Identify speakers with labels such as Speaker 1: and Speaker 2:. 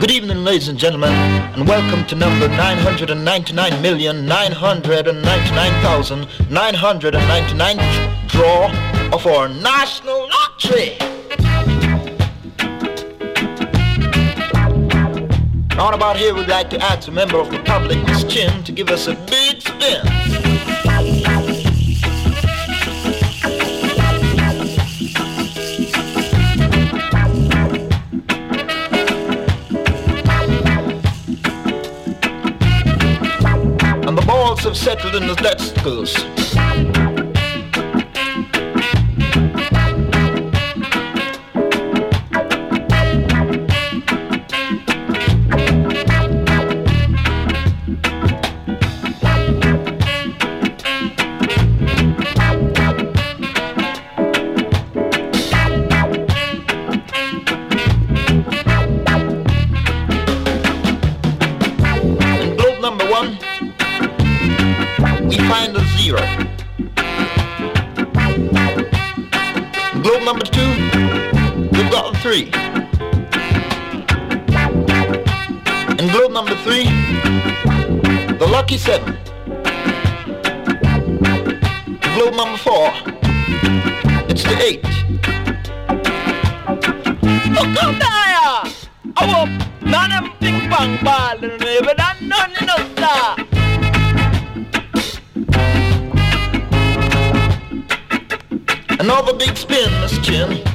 Speaker 1: Good evening, ladies and gentlemen, and welcome to number 999,999,999th draw of our national lottery. Round about here, we'd like to ask a member of the public, Miss Chin, to give us a big spin. And the balls have settled in the testicles. We find a 0. Globe number 2, we've got a 3. In globe number 3, the lucky 7. Globe number 4, it's the 8.
Speaker 2: Look out there! I hope none of them ping pong ball and never done none in the star.
Speaker 1: Another big spin, Miss Chin.